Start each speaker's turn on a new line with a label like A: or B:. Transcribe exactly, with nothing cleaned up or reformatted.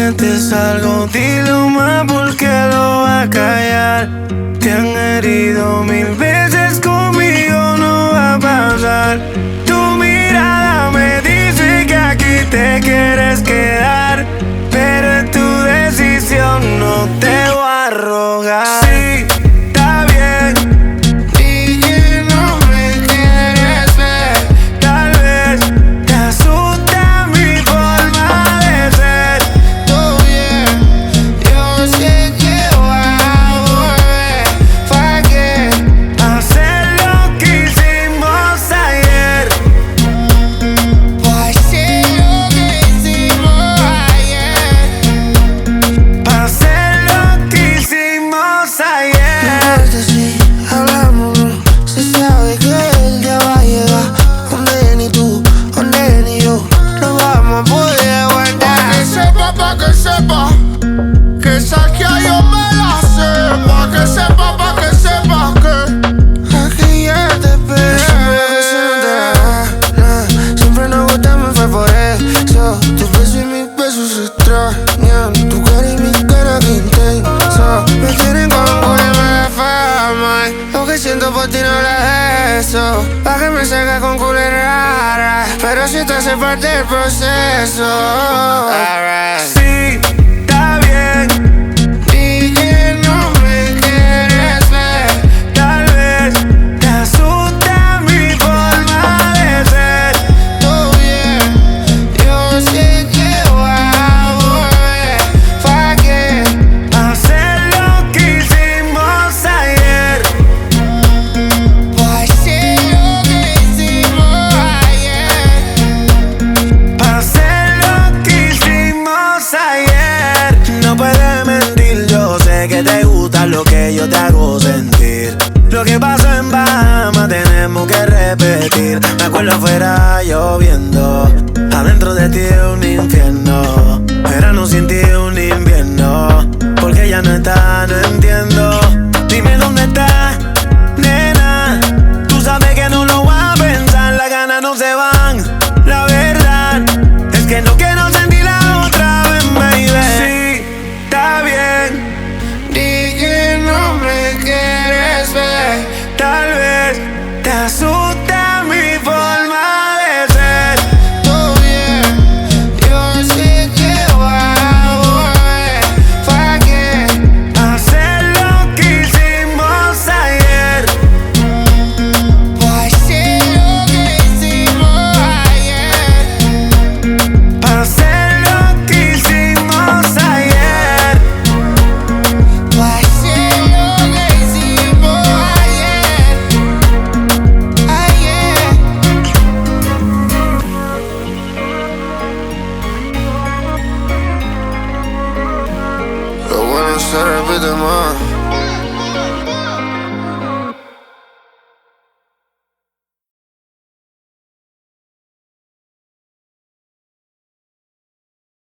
A: sientes algo, dilo más porque lo va a callar. Te han herido mil veces, conmigo no va a pasar. Tu mirada me dice que aquí te quieres quedar, pero es tu decisión, no te voy a rogar. Sí, está bien.
B: Y que no me quieres ver.
A: Tal vez te asusta mi forma de ser.
B: Todo bien, yo sé que va a volver. ¿Pa' qué?
A: Hacer lo que hicimos ayer.
B: Pa' hacer lo que hicimos ayer.
A: Hacer lo que hicimos ayer.
B: No importa si hablamos, bro, se sabe que el día va a llegar donde ni tú, donde ni yo no vamos a poder aguantar. Pa' que sepa, pa' que sepa, que esa que yo me la sé. Pa' que sepa, pa' que sepa que aquí ya te esperé. Siempre nos gustamos, fue por eso. Tus besos y mis besos se extrañan. Tu cara y mi cara que intenso me tienen con culo y mala fama. Lo que siento por ti no la eso. Pa' que me salga con culo y rara, pero si te hace parte del proceso. Alright.
A: Sí, está bien.
B: Y que no me quieres ver.
A: Tal vez te asusta mi forma de ser.
B: Todo bien, yo sé que va a volver. ¿Pa' qué?
A: Hacer lo que hicimos ayer.
B: Pa' hacer lo que hicimos ayer.
A: Hacer lo que hicimos ayer. No puedes mentir, yo sé que te gusta lo que yo te hago sentir. Lo que pasó en Bahamas tenemos que repetir. Me acuerdo afuera lloviendo, adentro de ti un infierno. Verano sin ti un invierno, porque ya no está, no entiendo.